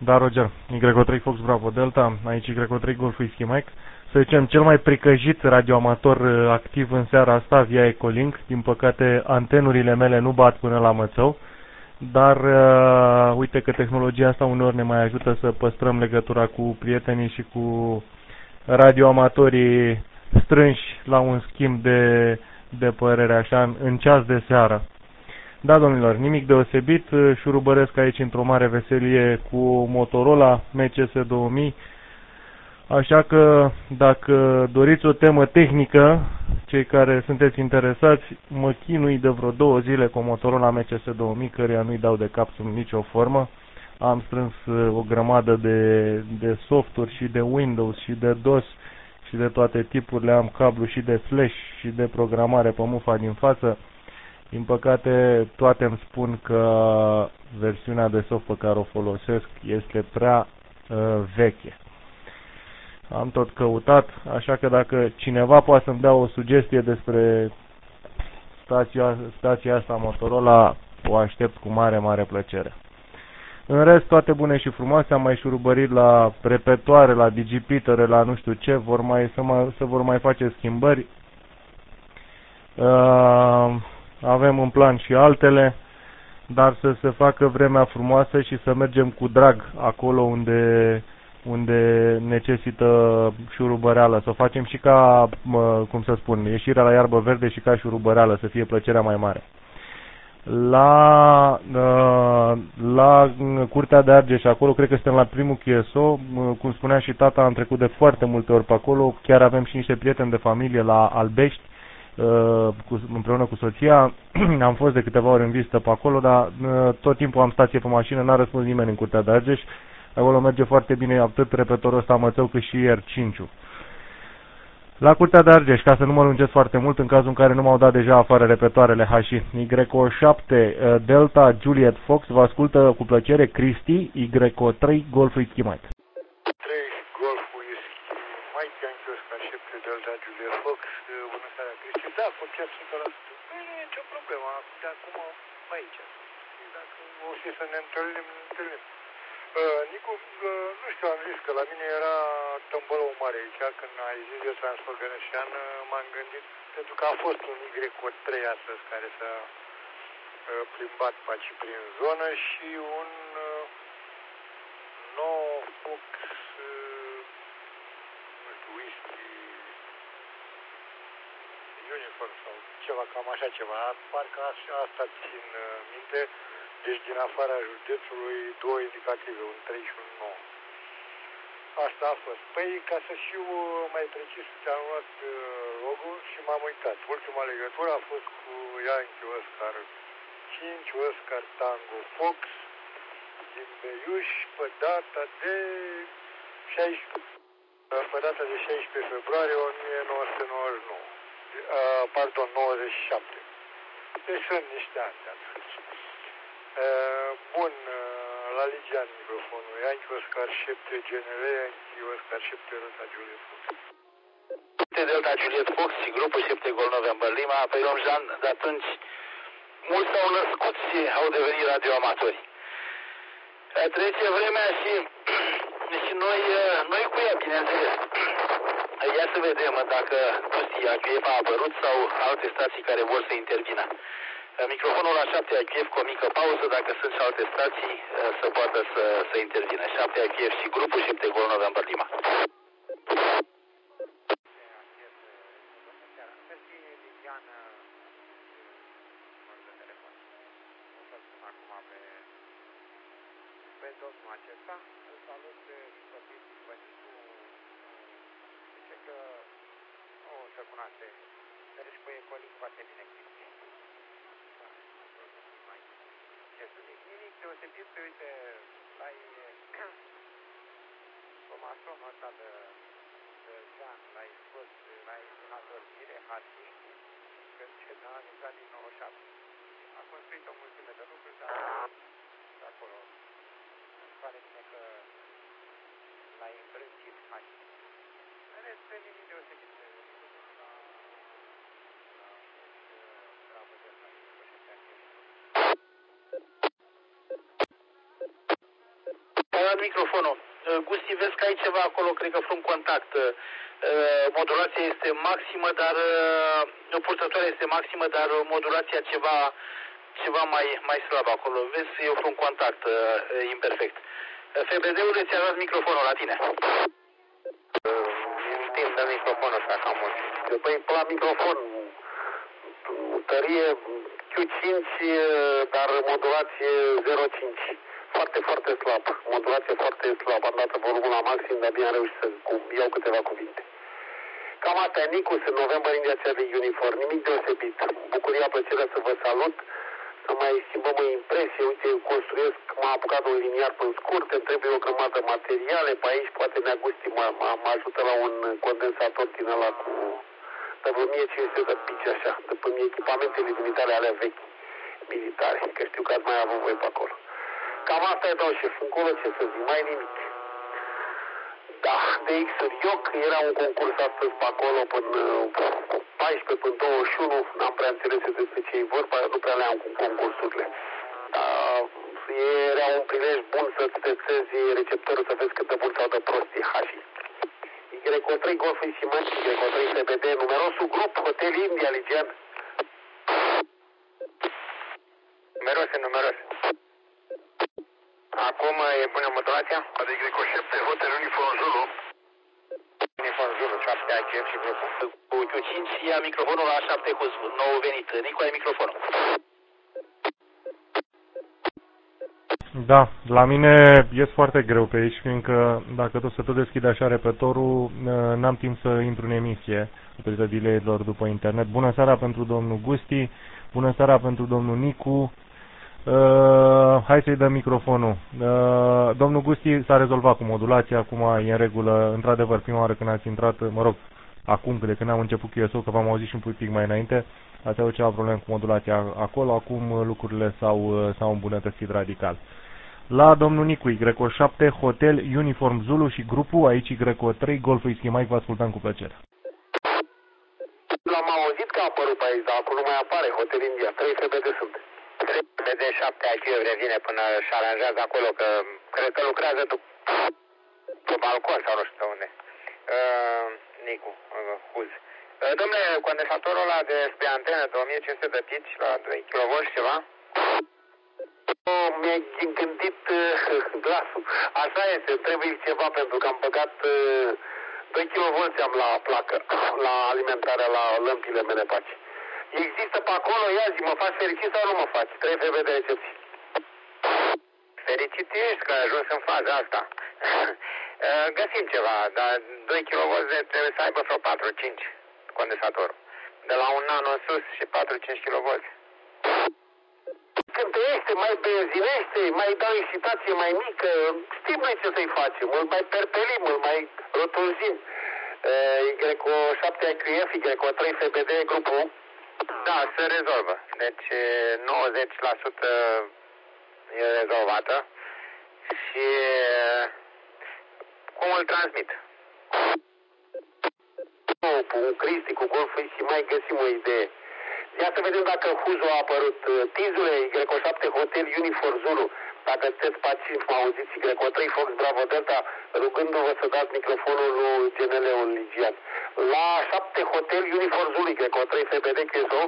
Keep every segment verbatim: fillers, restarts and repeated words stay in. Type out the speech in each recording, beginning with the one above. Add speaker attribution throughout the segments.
Speaker 1: Da, Roger. Y trei Fox Bravo Delta, aici Y trei Golf Whiskey Mike. Să zicem, cel mai pricăjit radioamator uh, activ în seara asta via Ecolink. Din păcate, antenurile mele nu bat până la Mățău, dar uh, uite că tehnologia asta uneori ne mai ajută să păstrăm legătura cu prietenii și cu radioamatorii strânși la un schimb de, de părere așa în, în ceas de seară. Da, domnilor, nimic deosebit, șurubăresc aici într-o mare veselie cu Motorola M C S două mii, așa că dacă doriți o temă tehnică, cei care sunteți interesați, mă chinui de vreo două zile cu Motorola M C S două mii, căreia nu-i dau de cap sub nicio formă. Am strâns o grămadă de, de softuri și de Windows și de DOS și de toate tipurile, am cablu și de flash și de programare pe mufa din față. Din păcate, toate îmi spun că versiunea de soft pe care o folosesc este prea uh, veche. Am tot căutat, așa că dacă cineva poate să-mi dea o sugestie despre stația, stația asta Motorola, o aștept cu mare, mare plăcere. În rest, toate bune și frumoase, am mai șurubărit la repetoare, la digipitere, la nu știu ce, vor mai, să, mai, să vor mai face schimbări. Uh, avem în plan și altele, dar să se facă vremea frumoasă și să mergem cu drag acolo unde, unde necesită șurubăreală. Să o facem și ca, cum să spun, ieșirea la iarbă verde și ca șurubăreală, să fie plăcerea mai mare. La, la Curtea de Argeș, acolo cred că suntem la primul Q S O, cum spunea și tata, am trecut de foarte multe ori pe acolo, chiar avem și niște prieteni de familie la Albești, cu, împreună cu soția. Am fost de câteva ori în vizită pe acolo, dar tot timpul am stație pe mașină, n-a răspuns nimeni în Curtea de Argeș. Acolo merge foarte bine atât repetorul ăsta Mățău cât și R cinci-ul. La Curtea de Argeș, ca să nu mă lungesc foarte mult, în cazul în care nu m-au dat deja afară repetoarele H I, Y șapte Delta Juliet Fox, vă ascultă cu plăcere Cristi, Y trei Golf Whiskey Mike.
Speaker 2: trei Golf Whiskey Mike, Yankee Oscar șapte Delta Juliet Fox, bună seara Cristi, da, concert o sută la sută. Nu e nicio problemă, de acum aici. Dacă o să să ne întâlnim, ne întâlnim. Uh, Nicu, uh, nu știu, am zis că la mine era tămbălău mare aici, când ai zis de transport venețian, m-am gândit, pentru că a fost un Y trei astăzi care s-a uh, plimbat pe aici prin zonă și un uh, nou Fox, uh, nu știu, whisky uniform sau ceva, cam așa ceva, parcă așa asta țin uh, minte. Deci din afara județului două indicative, un trei și un nouă. Asta a fost. Păi, ca să fiu mai precis, ți-am luat uh, logul și m-am uitat. Ultima legătură a fost cu Yankee Oscar cinci, Oscar Tango Fox, din Beiuș, pe data de șaisprezece, pe data de șaisprezece februarie o mie nouă sute nouăzeci și nouă. Uh, pardon, nouăzeci și șapte. Deci sunt niște ani de atunci. Uh, bun, uh, la Ligian microfonul, Yankee Oscar șapte G N L, Yankee Oscar șapte Delta Juliet Fox.
Speaker 3: șapte Delta Juliet Fox și grupul șapte Gol November Lima, pe Romjan, de atunci mulți s-au născut și au devenit radioamatori. Trece vremea și, și noi, noi cu ea, bineînțeles. Ia să vedem dacă, nu știu, A Q F a apărut sau alte stații care vor să intervină. Microfonul la șapte A Q F cu o mică pauză, dacă sunt și alte stații, să poată să, să intervină. șapte A Q F și grupul șapte Gol November Lima.
Speaker 2: Pe domnul acesta, îl salut Sofie Bănicu, zice că nu se cunoaște, deci pe Ecolink foarte bine Cristi. Da, mai ce să zic, nimic deosebit, uite, l-ai somasonul ăsta de, de Jean, l-ai scos, l-ai în adormire, harniștii, că ce n-a anunțat din nouăzeci și șapte. A construit o mulțime de lucruri, dar acolo pare bine că l-ai îmbrâncit hai. În rest, nimic deosebit la bravo de asta și cu
Speaker 3: arăt microfonul. Gusti, vezi că ai ceva acolo, cred că front contact. Modulația este maximă, dar purtătoarea este maximă, dar modulația ceva, ceva mai, mai slabă acolo. Vezi, e un contact imperfect. F B D-ul îți arăt microfonul la tine.
Speaker 2: Timp de microfonul ăsta, cam mult. Păi, la microfon, tărie Q cinci, dar modulație zero virgulă cinci. Foarte, foarte slab. Modulație foarte slabă. Am dat volumul la maxim, dar bine am reușit să iau câteva cuvinte. Cam asta e, Nicu, în noiembrie în viața de uniform. Nimic deosebit. Bucuria, plăcerea să vă salut. Să mai schimbăm o impresie. Uite, eu construiesc, m-a apucat un liniar pe scurt, îmi trebuie o grămadă de materiale. Pe aici poate Neagusti mă, mă, mă ajută la un condensator din ăla cu de vreo o mie cinci sute de pici așa, de pe echipamentele militare alea vechi militare, că știu că ați mai avut voi pe acolo. Cam asta e, domnul șef, încolo ce să zic, mai nimic. Da, de X-uri Ioc, era un concurs astăzi pe acolo până paisprezece, până douăzeci și unu, n-am prea înțeles despre ce e vorba, nu prea le-am cu concursurile. Dar era un prilej bun să-ți testezi receptorul să vezi câtă mult sau de prostii hașii. Y trei Golf Isimac, Y trei F B D, numerosul grup, Hotel India, Ligian.
Speaker 3: Numerose, numerose. Acum e bună modulația?
Speaker 2: Adică Y șapte, Hotel Uniform Zulu.
Speaker 3: Uniform Zulu, șapte A Q F și grupul. Cu Q cinci ia microfonul la șapte cu nou venit. Nicu, ai microfonul.
Speaker 1: Da, la mine ies foarte greu pe aici, fiindcă dacă tot se tot deschide așa repetorul, n-am timp să intru în emisie, datorită delay-urilor după internet. Bună seara pentru domnul Gusti, bună seara pentru domnul Nicu. Uh, hai să-i dăm microfonul. Uh, domnul Gusti s-a rezolvat cu modulația, acum e în regulă. Într-adevăr, prima oară când ați intrat, mă rog, acum, de când am început Q S O, că v-am auzit și un pic mai înainte, ați avut ceva probleme cu modulația acolo, acum lucrurile s-au, s-au îmbunătățit radical. La domnul Nicu, Y șapte, Hotel Uniform Zulu și grupul, aici Y trei, Golf Whisky Mike, vă ascultăm cu plăcere.
Speaker 2: L-am auzit că a apărut pe aici, dar acum nu mai apare, Hotel India, trei F B D sunt.
Speaker 3: trei F B D șapte A Q F revine până își aranjează acolo, că cred că lucrează tu pe balcon sau nu știu unde. Uh, Nicu, uh, Huz. Uh, domnule, condensatorul ăla de spre antenă de o mie cinci sute de pici la doi kilovolți ceva?
Speaker 2: Mi-ai gândit uh, glasul. Așa este, trebuie ceva pentru că am băgat uh, doi kilovolți am la placă, la alimentarea la lămpile mele pe aici. Există pe acolo, ia zi, mă faci fericit sau nu mă faci? Trei F B de recepție.
Speaker 3: Fericit ești că ai ajuns în faza asta. Găsim ceva, dar doi kilovolți trebuie să aibă vreo patru cinci condensatorul. De la un nano în sus și patru cinci kilovolți.
Speaker 2: Cântește, mai benzinește, mai dau excitație mai mică, știm noi ce să-i facem, îl mai perpelim, îl mai rotunzim. Y șapte A Q F, Y trei F B D, grupul.
Speaker 3: Da, se rezolvă. Deci nouăzeci la sută e rezolvată și cum îl transmit?
Speaker 2: Cu Cristi, cu Golf și mai găsim o idee. Ia să vedem dacă Huzo a apărut. Tizule, Y șapte Hotel Uniform Zulu. Dacă sunteți pacienți, mă auziți, Y trei Fox Bravo Delta, rugându-vă să dați microfonul lui G N L-ul Ligian. La șapte Hotel Uniform Zulu, Y trei F B D Q S O.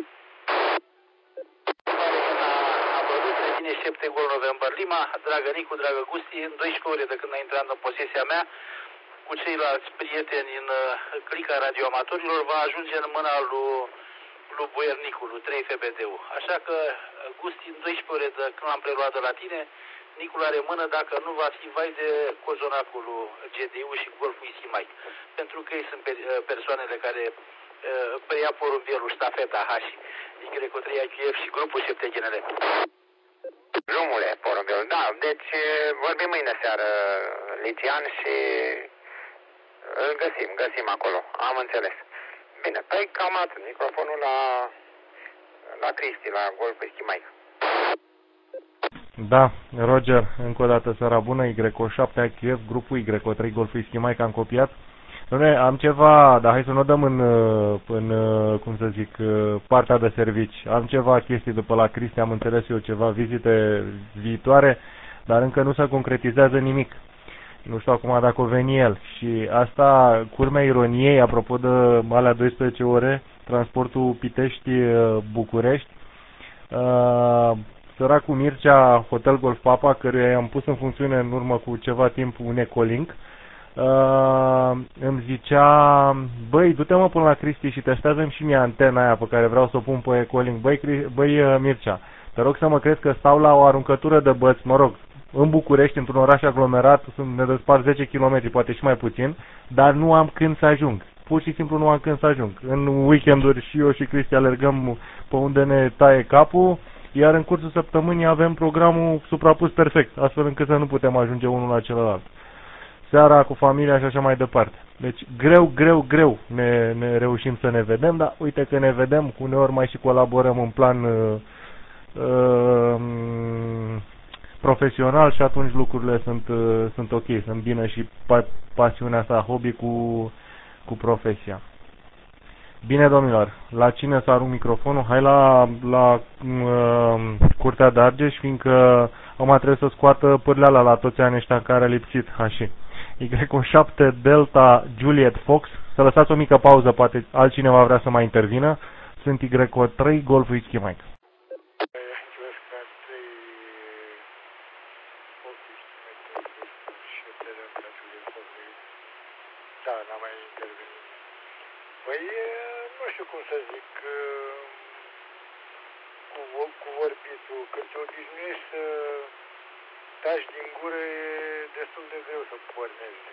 Speaker 3: A produs revine șapte Gol November Lima, dragă Nicu, dragă Gusti, în doisprezece ore de când a intrat în posesia mea, cu ceilalți prieteni în clica radioamatorilor, va ajunge în mâna lui, lui Boiernicu, lui trei F B D-ul. Așa că, Gusti, în doisprezece ore de când l-am preluat de la tine, Nicul are mână dacă nu va fi vai de cozonacul lui G D U și Golf Whisky Mike. Pentru că ei sunt persoanele care preia porumbelul, ștafeta, H, Y trei A Q F și grupul șapte G N L.
Speaker 2: Drumule, porumbelul, da, deci vorbim mâine seară, Ligian, și îl găsim, găsim acolo, am înțeles. Bine, păi cam atât, microfonul la, la Cristi, la Golf Whisky Mike.
Speaker 1: Da, Roger, încă o dată seara bună, Y șapte A Q F, grupul Y trei Golf Whisky Mike, am copiat. Doamne, am ceva, dar hai să nu o dăm în, în, cum să zic, partea de servici. Am ceva chestii după la Cristi, am înțeles eu ceva vizite viitoare. dar încă nu se concretizează nimic. Nu știu acum dacă o veni el. Și asta, culmea ironiei, apropo de alea douăsprezece ore, transportul Pitești-București, uh, săracul Mircea, Hotel Golf Papa, căruia i-am pus în funcțiune în urmă cu ceva timp un Ecolink, uh, îmi zicea, băi, du-te mă până la Cristi și testează-mi și mie antena aia pe care vreau să o pun pe Ecolink. Băi, băi Mircea, te rog să mă crezi că stau la o aruncătură de băți, mă rog, în București, într-un oraș aglomerat, ne despart zece kilometri, poate și mai puțin, dar nu am când să ajung. Pur și simplu nu am când să ajung. În weekenduri și eu și Cristi alergăm pe unde ne taie capul, iar în cursul săptămânii avem programul suprapus perfect, astfel încât să nu putem ajunge unul la celălalt. Seara cu familia și așa mai departe. Deci greu, greu, greu ne, ne reușim să ne vedem, dar uite că ne vedem, uneori mai și colaborăm în plan uh, uh, profesional și atunci lucrurile sunt, uh, sunt ok, sunt bine și pa pasiunea asta, hobby cu, cu profesia. Bine, domnilor, la cine să arunc microfonul? Hai la, la uh, Curtea de Argeș, fiindcă acum trebuie să scoată pârleala la toți anii ăștia în care a lipsit hași. Y șapte Delta Juliet Fox, să lăsați o mică pauză, poate altcineva vrea să mai intervină. Sunt Y trei Golf Whisky Mike.
Speaker 2: Da, n-am mai intervenit. Păi, nu știu cum să zic, cu, cu vorbitul, când te obișnuiești să taci din gură, e destul de greu să pornești.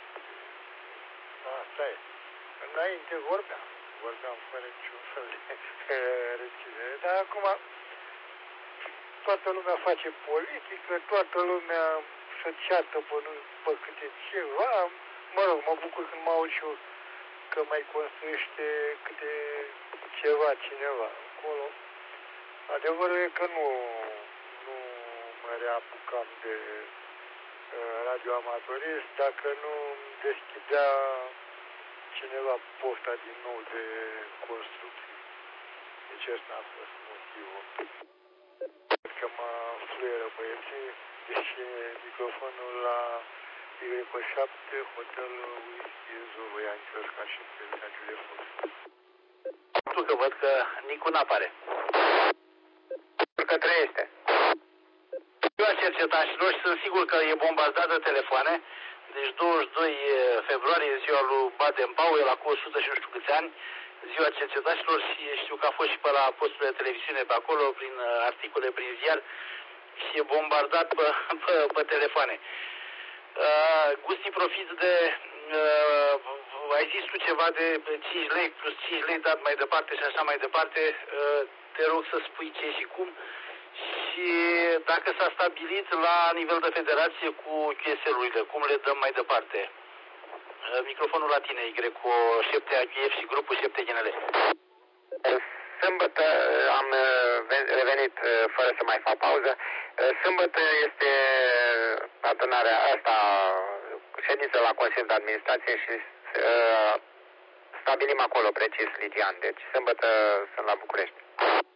Speaker 2: Asta e. Înainte vorbeam, vorbeam fără niciun fel de reținere, dar acum toată lumea face politică, toată lumea se ceartă pe, pe câte ceva. Mă rog, mă bucur când mă aud și eu că mai construiește câte ceva cineva acolo. Adevărul e că nu, nu mă reapucam de uh, radioamatorist dacă nu deschidea cineva pofta din nou de construcții. Deci ăsta a fost motivul. Cred că mă fluieră băieții, deși microfonul la Y șapte, Hotel Whisky Zulu, i-a înțeles ca și pe Juliet Fox.
Speaker 3: Pentru că văd că Nicu n-apare. Că trăiește. Eu am cercetat și noi sunt sigur că e bombardat de telefoane. Deci douăzeci și doi februarie, ziua lui Baden-Powell, acum o sută și nu știu câți ani, ziua cercetașilor, și știu că a fost și pe la posturile de televiziune pe acolo, prin articole, prin ziar, și e bombardat pe, pe, pe telefoane. Uh, Gusti, profit de, uh, ai zis tu ceva de cinci lei plus cinci lei dat mai departe și așa mai departe, uh, te rog să spui ce și cum și dacă s-a stabilit la nivel de federație cu Q S L-urile, cum le dăm mai departe. Uh, microfonul la tine, Y, cu șapte A Q F și grupul șapte G N L.
Speaker 4: Sâmbătă am revenit fără să mai fac pauză. Sâmbătă este adunarea asta, ședință la Consiliul de Administrație și uh, stabilim acolo precis Ligian. Deci sâmbătă sunt la București.